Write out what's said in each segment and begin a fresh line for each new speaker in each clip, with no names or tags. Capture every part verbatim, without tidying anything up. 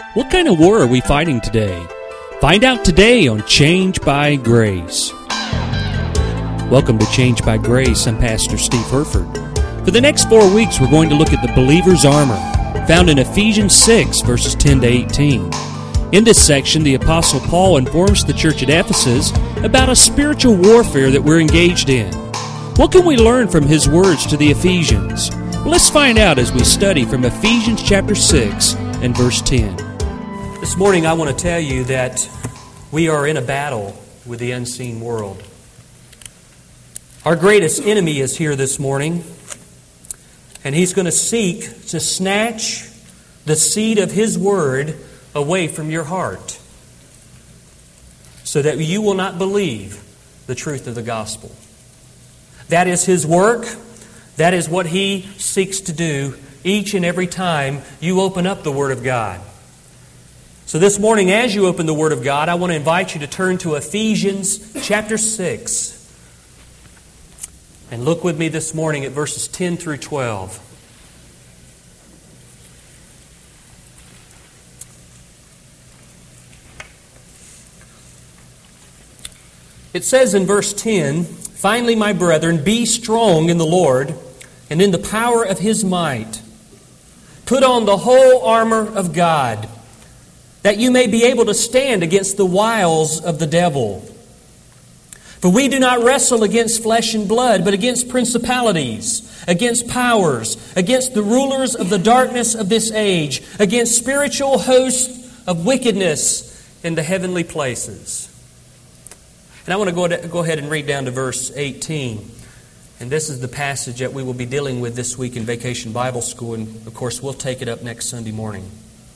What kind of war are we fighting today? Find out today on Change by Grace. Welcome to Change by Grace. I'm Pastor Steve Herford. For the next four weeks, we're going to look at the believer's armor, found in Ephesians six, verses ten to eighteen. In this section, the Apostle Paul informs the church at Ephesus about a spiritual warfare that we're engaged in. What can we learn from his words to the Ephesians? Well, let's find out as we study from Ephesians chapter six and verse ten.
This morning I want to tell you that we are in a battle with the unseen world. Our greatest enemy is here this morning, and he's going to seek to snatch the seed of his word away from your heart so that you will not believe the truth of the gospel. That is his work. That is what he seeks to do each and every time you open up the Word of God. So this morning, as you open the Word of God, I want to invite you to turn to Ephesians chapter six. And look with me this morning at verses ten through twelve. It says in verse ten, "Finally, my brethren, be strong in the Lord and in the power of His might. Put on the whole armor of God, that you may be able to stand against the wiles of the devil. For we do not wrestle against flesh and blood, but against principalities, against powers, against the rulers of the darkness of this age, against spiritual hosts of wickedness in the heavenly places." And I want to go ahead and read down to verse eighteen. And this is the passage that we will be dealing with this week in Vacation Bible School. And of course, we'll take it up next Sunday morning.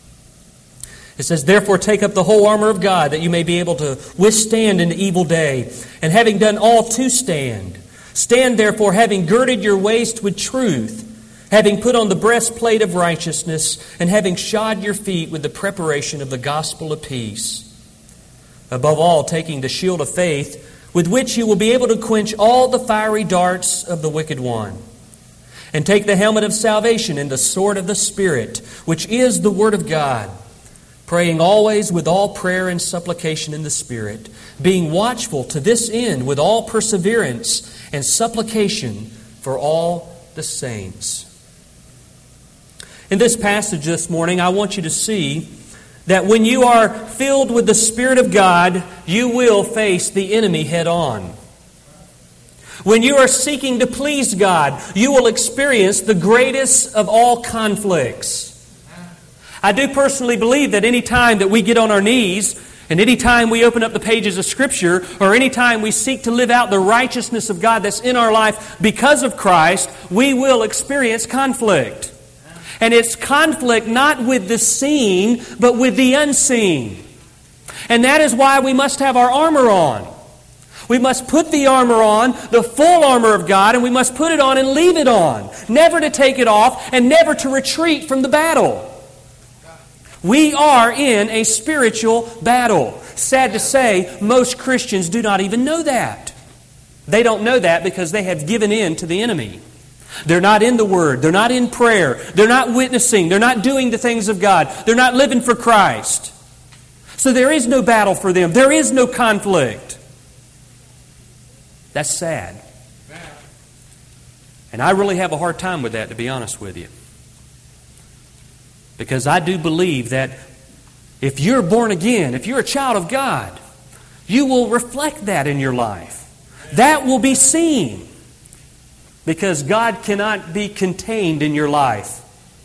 It says, "Therefore take up the whole armor of God, that you may be able to withstand in the evil day. And having done all to stand. Stand therefore, having girded your waist with truth, having put on the breastplate of righteousness, and having shod your feet with the preparation of the gospel of peace. Above all, taking the shield of faith, with which you will be able to quench all the fiery darts of the wicked one. And take the helmet of salvation and the sword of the Spirit, which is the Word of God, praying always with all prayer and supplication in the Spirit, being watchful to this end with all perseverance and supplication for all the saints." In this passage this morning, I want you to see that when you are filled with the Spirit of God, you will face the enemy head on. When you are seeking to please God, you will experience the greatest of all conflicts. I do personally believe that any time that we get on our knees, and any time we open up the pages of Scripture, or any time we seek to live out the righteousness of God that's in our life because of Christ, we will experience conflict. And it's conflict not with the seen, but with the unseen. And that is why we must have our armor on. We must put the armor on, the full armor of God, and we must put it on and leave it on. Never to take it off and never to retreat from the battle. We are in a spiritual battle. Sad to say, most Christians do not even know that. They don't know that because they have given in to the enemy. They're not in the Word. They're not in prayer. They're not witnessing. They're not doing the things of God. They're not living for Christ. So there is no battle for them. There is no conflict. That's sad. And I really have a hard time with that, to be honest with you. Because I do believe that if you're born again, if you're a child of God, you will reflect that in your life. That will be seen. Because God cannot be contained in your life.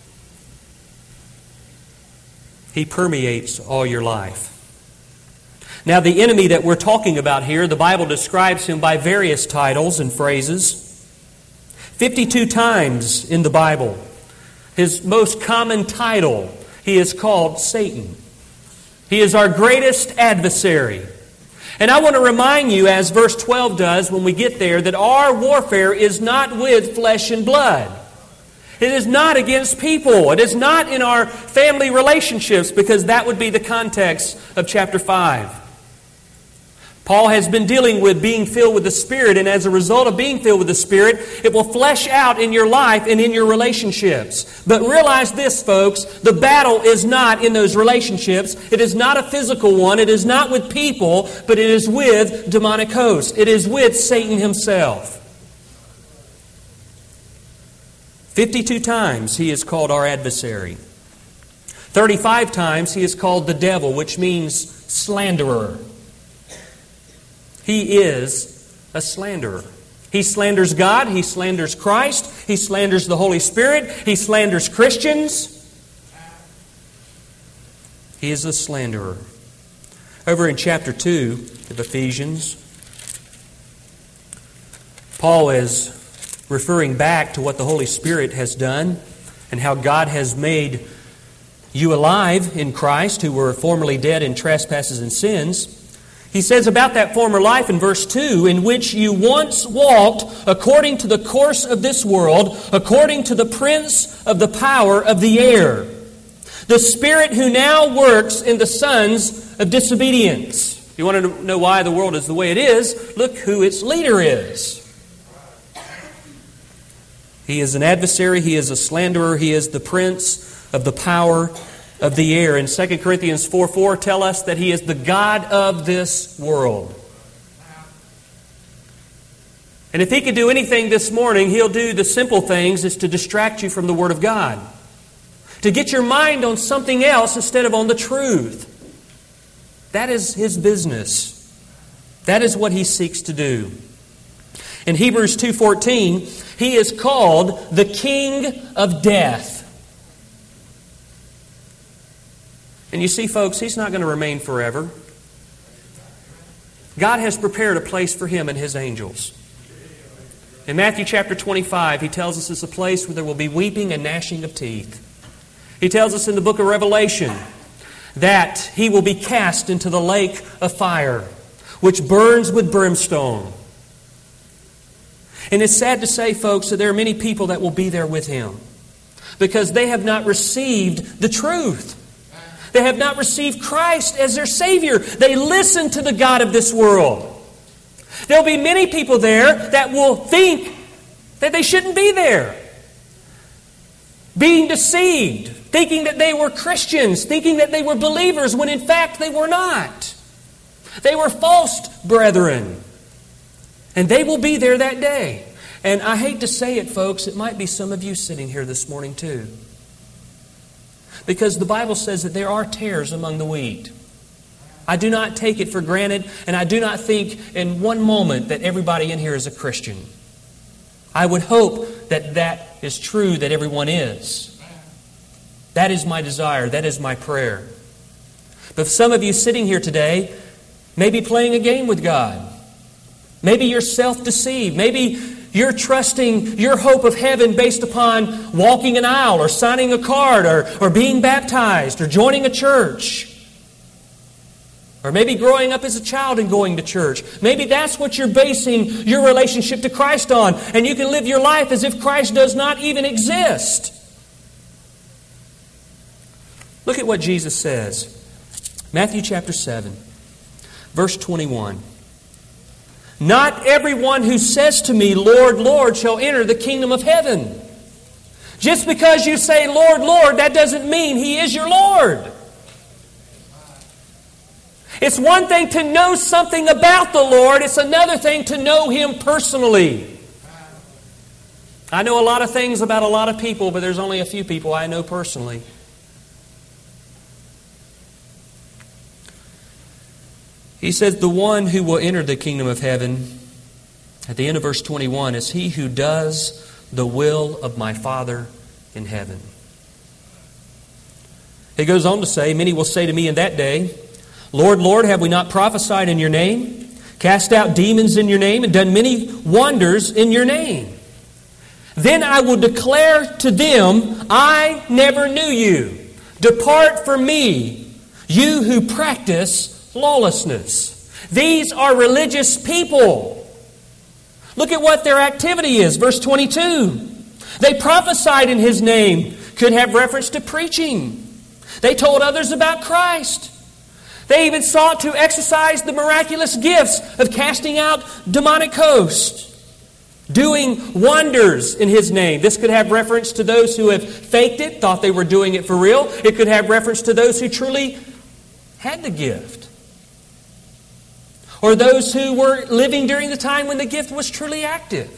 He permeates all your life. Now, the enemy that we're talking about here, the Bible describes him by various titles and phrases. fifty-two times in the Bible. His most common title, he is called Satan. He is our greatest adversary. And I want to remind you, as verse twelve does when we get there, that our warfare is not with flesh and blood. It is not against people. It is not in our family relationships, because that would be the context of chapter five. Paul has been dealing with being filled with the Spirit, and as a result of being filled with the Spirit, it will flesh out in your life and in your relationships. But realize this, folks, the battle is not in those relationships. It is not a physical one. It is not with people, but it is with demonic hosts. It is with Satan himself. Fifty-two times he is called our adversary. Thirty-five times he is called the devil, which means slanderer. He is a slanderer. He slanders God. He slanders Christ. He slanders the Holy Spirit. He slanders Christians. He is a slanderer. Over in chapter two of Ephesians, Paul is referring back to what the Holy Spirit has done and how God has made you alive in Christ, who were formerly dead in trespasses and sins. He says about that former life in verse two, in which you once walked according to the course of this world, according to the prince of the power of the air, the spirit who now works in the sons of disobedience. You want to know why the world is the way it is? Look who its leader is. He is an adversary, he is a slanderer, he is the prince of the power of the air. And Second Corinthians four four tell us that he is the God of this world. And if he could do anything this morning, he'll do the simple things, is to distract you from the Word of God. To get your mind on something else instead of on the truth. That is his business. That is what he seeks to do. In Hebrews two fourteen, he is called the King of Death. And you see, folks, he's not going to remain forever. God has prepared a place for him and his angels. In Matthew chapter twenty-five, he tells us it's a place where there will be weeping and gnashing of teeth. He tells us in the book of Revelation that he will be cast into the lake of fire, which burns with brimstone. And it's sad to say, folks, that there are many people that will be there with him because they have not received the truth. They have not received Christ as their Savior. They listen to the God of this world. There'll be many people there that will think that they shouldn't be there. Being deceived, thinking that they were Christians, thinking that they were believers, when in fact they were not. They were false brethren. And they will be there that day. And I hate to say it, folks, it might be some of you sitting here this morning too. Because the Bible says that there are tares among the wheat. I do not take it for granted, and I do not think in one moment that everybody in here is a Christian. I would hope that that is true, that everyone is. That is my desire. That is my prayer. But some of you sitting here today may be playing a game with God. Maybe you're self-deceived. Maybe you're trusting your hope of heaven based upon walking an aisle or signing a card or, or being baptized or joining a church. Or maybe growing up as a child and going to church. Maybe that's what you're basing your relationship to Christ on. And you can live your life as if Christ does not even exist. Look at what Jesus says. Matthew chapter seven, verse twenty-one. Not everyone who says to me, Lord, Lord, shall enter the kingdom of heaven. Just because you say, Lord, Lord, that doesn't mean He is your Lord. It's one thing to know something about the Lord. It's another thing to know Him personally. I know a lot of things about a lot of people, but there's only a few people I know personally. He says, the one who will enter the kingdom of heaven, at the end of verse twenty-one, is he who does the will of my Father in heaven. He goes on to say, many will say to me in that day, Lord, Lord, have we not prophesied in your name, cast out demons in your name, and done many wonders in your name? Then I will declare to them, I never knew you. Depart from me, you who practice lawlessness. These are religious people. Look at what their activity is. Verse twenty-two. They prophesied in His name. Could have reference to preaching. They told others about Christ. They even sought to exercise the miraculous gifts of casting out demonic hosts, doing wonders in His name. This could have reference to those who have faked it, thought they were doing it for real. It could have reference to those who truly had the gift, or those who were living during the time when the gift was truly active.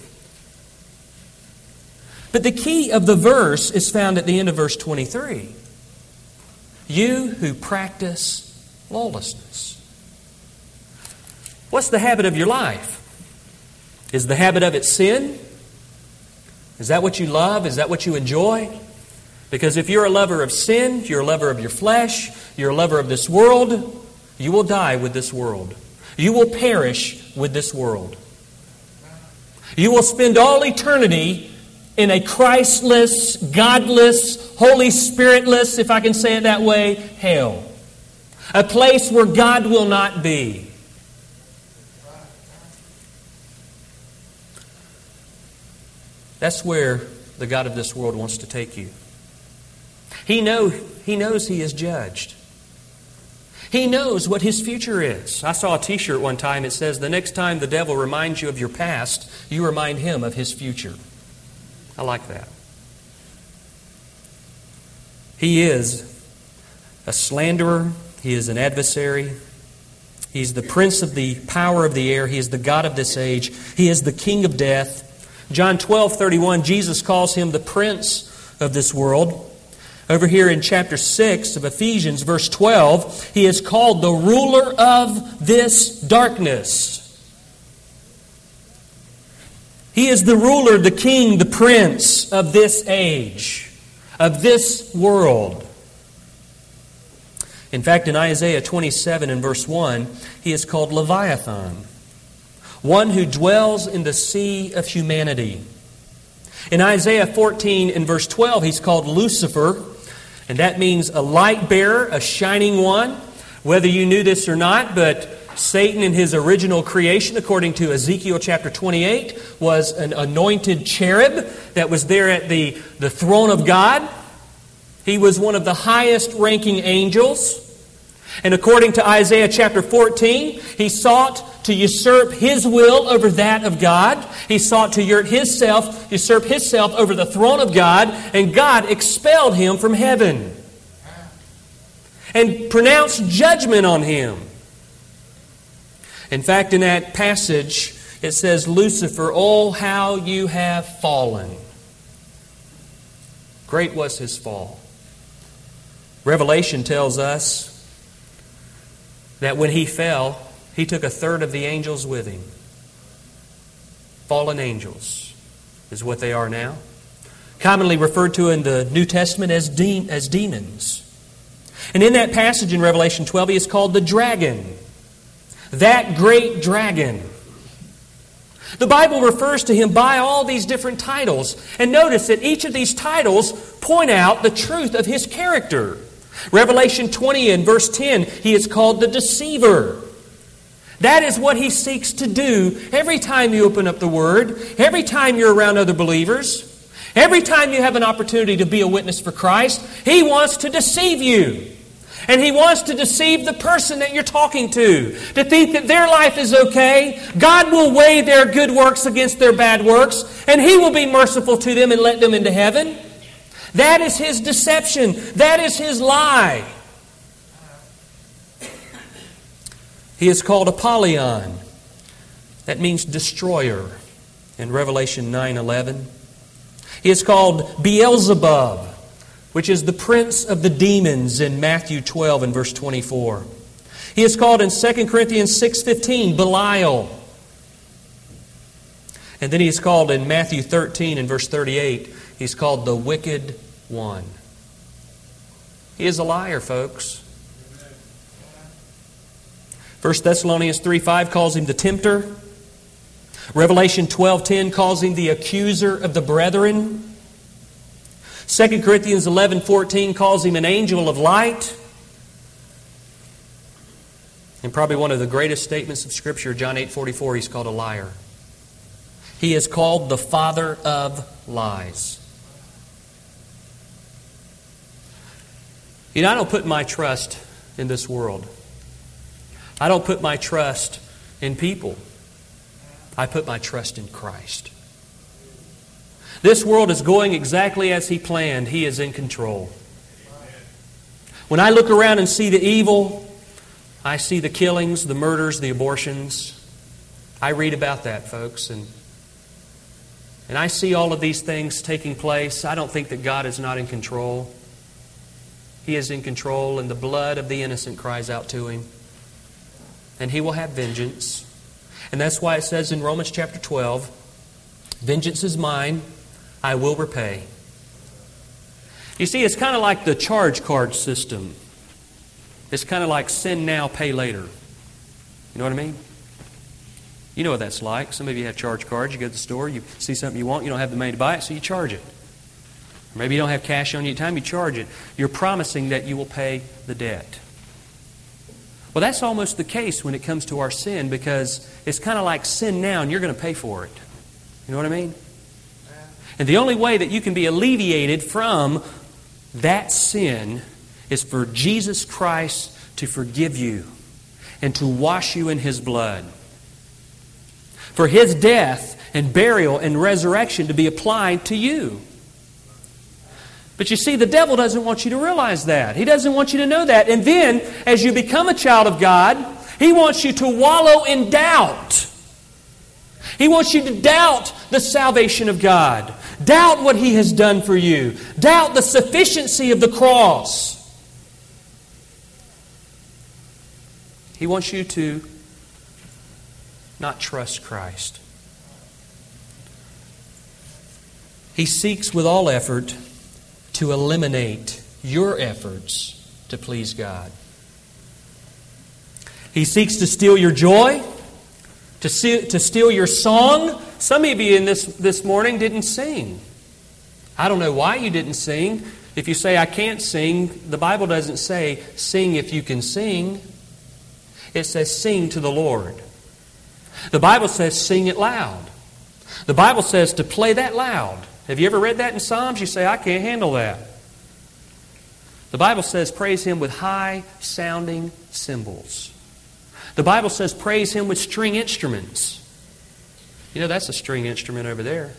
But the key of the verse is found at the end of verse twenty-three. You who practice lawlessness. What's the habit of your life? Is the habit of it sin? Is that what you love? Is that what you enjoy? Because if you're a lover of sin, you're a lover of your flesh, you're a lover of this world, you will die with this world. You will perish with this world. You will spend all eternity in a Christless, godless, Holy Spiritless, if I can say it that way, hell. A place where God will not be. That's where the God of this world wants to take you. He know, he knows He is judged. He knows what his future is. I saw a t-shirt one time. It says, the next time the devil reminds you of your past, you remind him of his future. I like that. He is a slanderer. He is an adversary. He's the prince of the power of the air. He is the God of this age. He is the king of death. John twelve thirty-one, Jesus calls him the prince of this world. Over here in chapter six of Ephesians, verse twelve, he is called the ruler of this darkness. He is the ruler, the king, the prince of this age, of this world. In fact, in Isaiah twenty-seven and verse one, he is called Leviathan, one who dwells in the sea of humanity. In Isaiah fourteen and verse twelve, he's called Lucifer, and that means a light bearer, a shining one. Whether you knew this or not, but Satan in his original creation, according to Ezekiel chapter twenty-eight, was an anointed cherub that was there at the, the throne of God. He was one of the highest ranking angels. And according to Isaiah chapter fourteen, he sought to usurp his will over that of God. He sought to usurp himself, usurp himself over the throne of God, and God expelled him from heaven and pronounced judgment on him. In fact, in that passage, it says, Lucifer, oh, how you have fallen. Great was his fall. Revelation tells us that when he fell, he took a third of the angels with him. Fallen angels is what they are now. Commonly referred to in the New Testament as, de- as demons. And in that passage in Revelation twelve, he is called the dragon. That great dragon. The Bible refers to him by all these different titles. And notice that each of these titles point out the truth of his character. Revelation twenty and verse ten, he is called the deceiver. That is what he seeks to do every time you open up the Word, every time you're around other believers, every time you have an opportunity to be a witness for Christ. He wants to deceive you. And he wants to deceive the person that you're talking to, to think that their life is okay. God will weigh their good works against their bad works, and He will be merciful to them and let them into heaven. That is his deception. That is his lie. He is called Apollyon. That means destroyer in Revelation nine eleven. He is called Beelzebub, which is the prince of the demons in Matthew twelve and verse twenty-four. He is called in Second Corinthians six fifteen Belial. And then he is called in Matthew thirteen and verse thirty-eight, he's called the wicked one. He is a liar, folks. First Thessalonians three five calls him the tempter. Revelation twelve ten calls him the accuser of the brethren. Second Corinthians eleven fourteen calls him an angel of light. And probably one of the greatest statements of Scripture, John eight forty-four, he's called a liar. He is called the father of lies. You know, I don't put my trust in this world. I don't put my trust in people. I put my trust in Christ. This world is going exactly as He planned. He is in control. When I look around and see the evil, I see the killings, the murders, the abortions. I read about that, folks, and and I see all of these things taking place. I don't think that God is not in control. He is in control, and the blood of the innocent cries out to Him. And He will have vengeance. And that's why it says in Romans chapter twelve, vengeance is mine, I will repay. You see, it's kind of like the charge card system. It's kind of like sin now, pay later. You know what I mean? You know what that's like. Some of you have charge cards. You go to the store, you see something you want, you don't have the money to buy it, so you charge it. Or maybe you don't have cash on you at the time, you charge it. You're promising that you will pay the debt. Well, that's almost the case when it comes to our sin, because it's kind of like sin now and you're going to pay for it. You know what I mean? And the only way that you can be alleviated from that sin is for Jesus Christ to forgive you and to wash you in His blood. For His death and burial and resurrection to be applied to you. But you see, the devil doesn't want you to realize that. He doesn't want you to know that. And then, as you become a child of God, he wants you to wallow in doubt. He wants you to doubt the salvation of God. Doubt what He has done for you. Doubt the sufficiency of the cross. He wants you to not trust Christ. He seeks with all effort to eliminate your efforts to please God. He seeks to steal your joy, to steal, to steal your song. Some of you in this, this morning didn't sing. I don't know why you didn't sing. If you say, I can't sing, the Bible doesn't say, sing if you can sing. It says, sing to the Lord. The Bible says, sing it loud. The Bible says to play that loud. Have you ever read that in Psalms? You say, I can't handle that. The Bible says, praise Him with high-sounding cymbals. The Bible says, praise Him with string instruments. You know, that's a string instrument over there.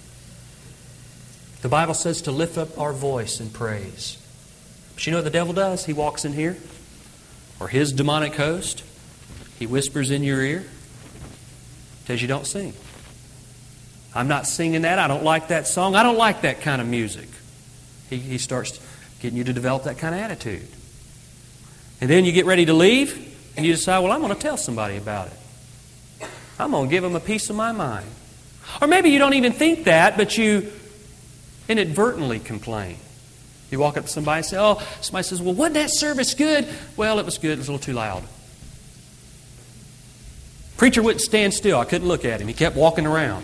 The Bible says to lift up our voice in praise. But you know what the devil does? He walks in here, or his demonic host. He whispers in your ear, tells you don't sing. I'm not singing that. I don't like that song. I don't like that kind of music. He, he starts getting you to develop that kind of attitude. And then you get ready to leave, and you decide, well, I'm going to tell somebody about it. I'm going to give them a piece of my mind. Or maybe you don't even think that, but you inadvertently complain. You walk up to somebody and say, oh, somebody says, well, wasn't that service good? Well, it was good. It was a little too loud. Preacher wouldn't stand still. I couldn't look at him. He kept walking around.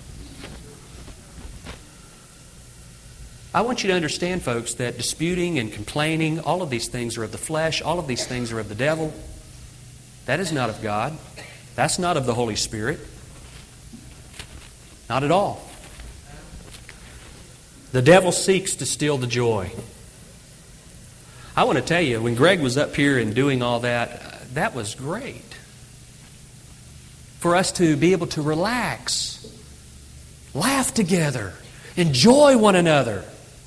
I want you to understand, folks, that disputing and complaining, all of these things are of the flesh. All of these things are of the devil. That is not of God. That's not of the Holy Spirit. Not at all. The devil seeks to steal the joy. I want to tell you, when Greg was up here and doing all that, that was great. For us to be able to relax, laugh together, enjoy one another.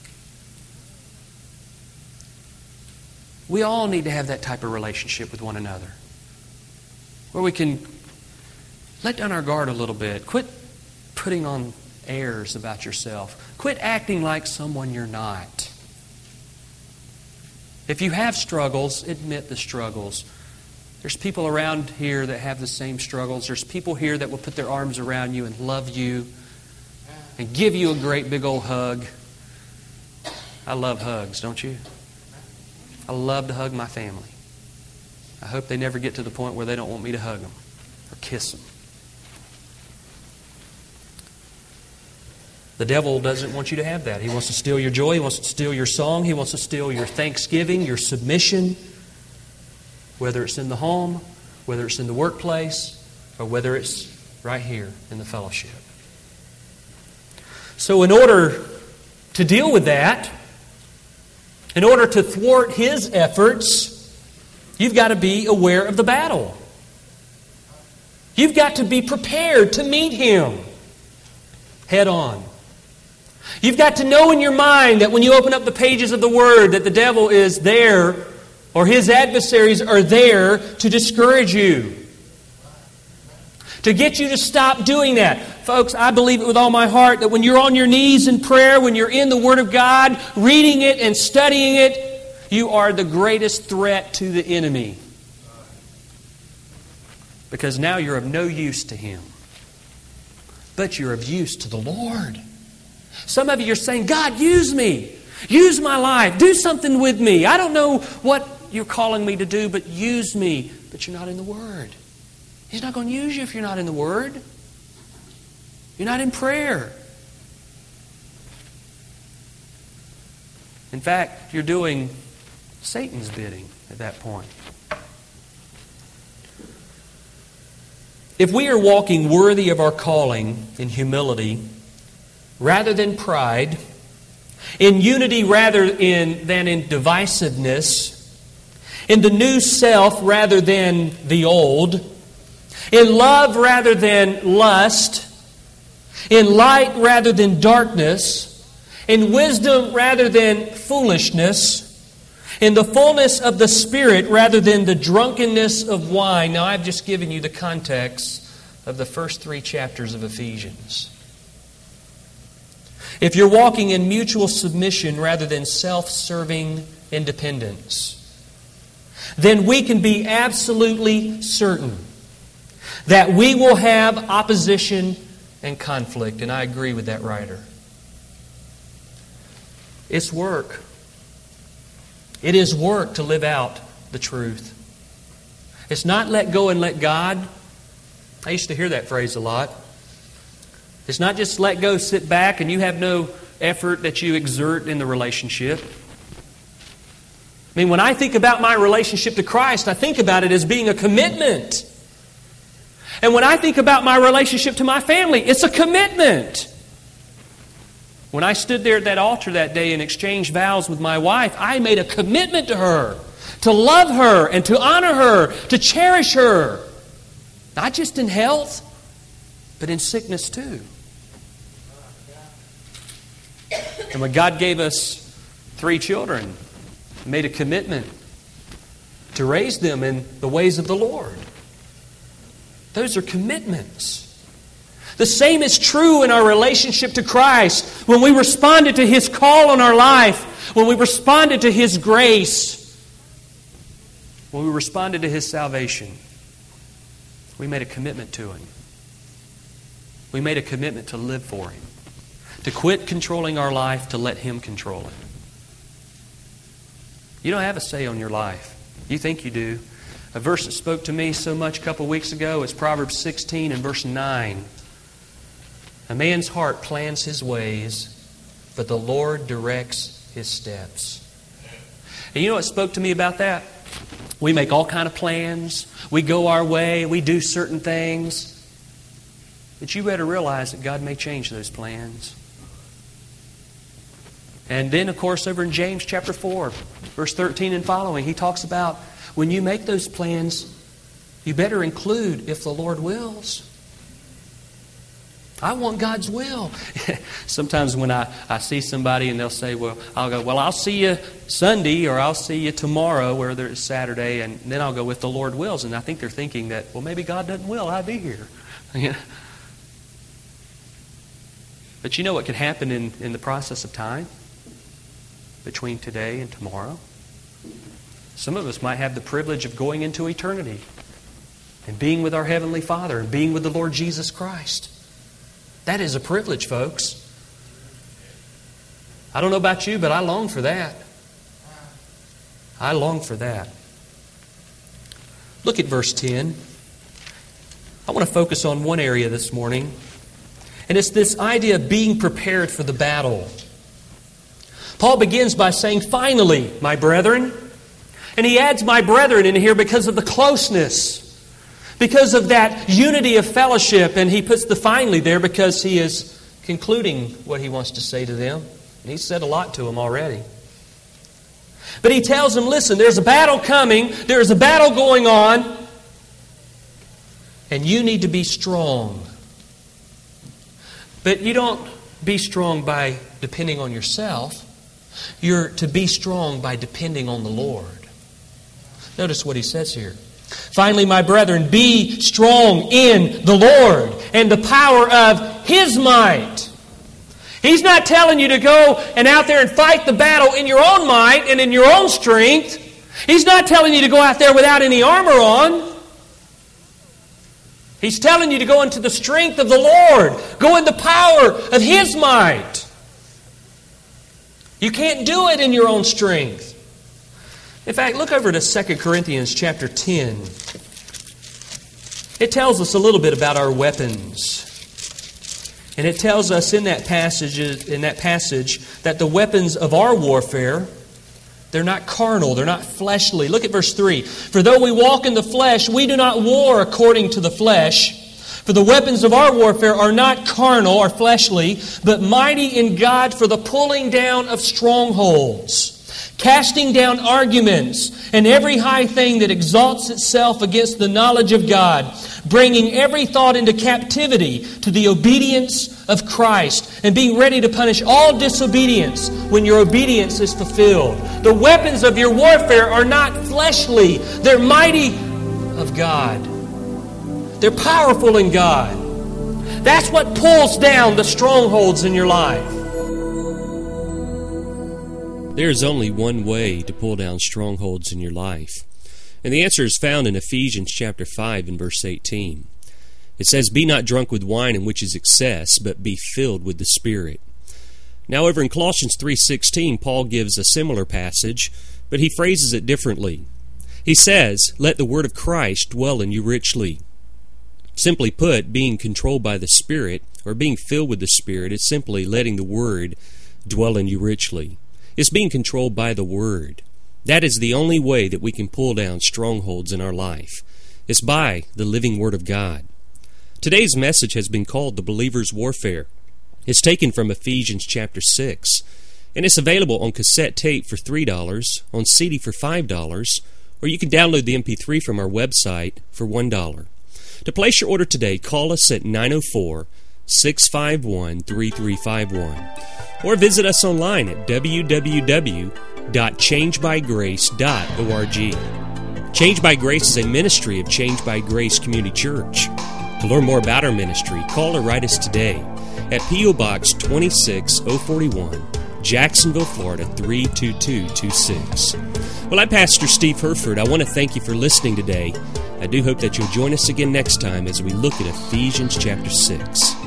We all need to have that type of relationship with one another, where we can let down our guard a little bit. Quit putting on airs about yourself. Quit acting like someone you're not. If you have struggles, admit the struggles. There's people around here that have the same struggles. There's people here that will put their arms around you and love you and give you a great big old hug. I love hugs, don't you? I love to hug my family. I hope they never get to the point where they don't want me to hug them or kiss them. The devil doesn't want you to have that. He wants to steal your joy. He wants to steal your song. He wants to steal your thanksgiving, your submission, whether it's in the home, whether it's in the workplace, or whether it's right here in the fellowship. So in order to deal with that, in order to thwart his efforts, you've got to be aware of the battle. You've got to be prepared to meet Him head on. You've got to know in your mind that when you open up the pages of the Word that the devil is there, or his adversaries are there to discourage you, to get you to stop doing that. Folks, I believe it with all my heart that when you're on your knees in prayer, when you're in the Word of God, reading it and studying it, you are the greatest threat to the enemy. Because now you're of no use to him. But you're of use to the Lord. Some of you are saying, God, use me. Use my life. Do something with me. I don't know what you're calling me to do, but use me. But you're not in the Word. He's not going to use you if you're not in the Word. You're not in prayer. In fact, you're doing Satan's bidding at that point. If we are walking worthy of our calling in humility rather than pride, in unity rather in, than in divisiveness, in the new self rather than the old, in love rather than lust, in light rather than darkness, in wisdom rather than foolishness, in the fullness of the Spirit rather than the drunkenness of wine. Now, I've just given you the context of the first three chapters of Ephesians. If you're walking in mutual submission rather than self-serving independence, then we can be absolutely certain that we will have opposition and conflict. And I agree with that writer. It's work. It is work to live out the truth. It's not let go and let God. I used to hear that phrase a lot. It's not just let go, sit back, and you have no effort that you exert in the relationship. I mean, when I think about my relationship to Christ, I think about it as being a commitment. And when I think about my relationship to my family, it's a commitment. When I stood there at that altar that day and exchanged vows with my wife, I made a commitment to her, to love her and to honor her, to cherish her. Not just in health, but in sickness too. And when God gave us three children, He made a commitment to raise them in the ways of the Lord. Those are commitments. The same is true in our relationship to Christ. When we responded to His call on our life, when we responded to His grace, when we responded to His salvation, we made a commitment to Him. We made a commitment to live for Him, to quit controlling our life, to let Him control it. You don't have a say on your life. You think you do. A verse that spoke to me so much a couple weeks ago is Proverbs sixteen and verse nine. A man's heart plans his ways, but the Lord directs his steps. And you know what spoke to me about that? We make all kind of plans. We go our way. We do certain things. But you better realize that God may change those plans. And then, of course, over in James chapter four, verse thirteen and following, he talks about when you make those plans, you better include if the Lord wills. I want God's will. Sometimes when I, I see somebody and they'll say, well, I'll go, well, I'll see you Sunday or I'll see you tomorrow, whether it's Saturday, and then I'll go with the Lord wills. And I think they're thinking that, well, maybe God doesn't will, I'll be here. But you know what could happen in, in the process of time between today and tomorrow? Some of us might have the privilege of going into eternity and being with our Heavenly Father and being with the Lord Jesus Christ. That is a privilege, folks. I don't know about you, but I long for that. I long for that. Look at verse ten. I want to focus on one area this morning, and it's this idea of being prepared for the battle. Paul begins by saying, finally, my brethren. And he adds my brethren in here because of the closeness, because of that unity of fellowship. And he puts the finally there because he is concluding what he wants to say to them. And he's said a lot to them already. But he tells them, listen, there's a battle coming. There's a battle going on. And you need to be strong. But you don't be strong by depending on yourself. You're to be strong by depending on the Lord. Notice what he says here. Finally, my brethren, be strong in the Lord and the power of His might. He's not telling you to go and out there and fight the battle in your own might and in your own strength. He's not telling you to go out there without any armor on. He's telling you to go into the strength of the Lord. Go in the power of His might. You can't do it in your own strength. In fact, look over to Second Corinthians chapter ten. It tells us a little bit about our weapons. And it tells us in that passage, in that passage that the weapons of our warfare, they're not carnal, they're not fleshly. Look at verse three. For though we walk in the flesh, we do not war according to the flesh. For the weapons of our warfare are not carnal or fleshly, but mighty in God for the pulling down of strongholds, casting down arguments and every high thing that exalts itself against the knowledge of God, bringing every thought into captivity to the obedience of Christ, and being ready to punish all disobedience when your obedience is fulfilled. The weapons of your warfare are not fleshly. They're mighty of God. They're powerful in God. That's what pulls down the strongholds in your life.
There's only one way to pull down strongholds in your life. And the answer is found in Ephesians chapter five and verse eighteen. It says, be not drunk with wine in which is excess, but be filled with the Spirit. Now over in Colossians three sixteen, Paul gives a similar passage, but he phrases it differently. He says, let the word of Christ dwell in you richly. Simply put, being controlled by the Spirit, or being filled with the Spirit, is simply letting the word dwell in you richly. It's being controlled by the Word. That is the only way that we can pull down strongholds in our life. It's by the living Word of God. Today's message has been called The Believer's Warfare. It's taken from Ephesians chapter six, and it's available on cassette tape for three dollars, on C D for five dollars, or you can download the M P three from our website for one dollar. To place your order today, call us at nine oh four, six five one, three three five one. Or visit us online at w w w dot change by grace dot org. Change by Grace is a ministry of Change by Grace Community Church. To learn more about our ministry, call or write us today at P O Box two six oh four one, Jacksonville, Florida three two two two six. Well, I'm Pastor Steve Herford. I want to thank you for listening today. I do hope that you'll join us again next time as we look at Ephesians chapter six.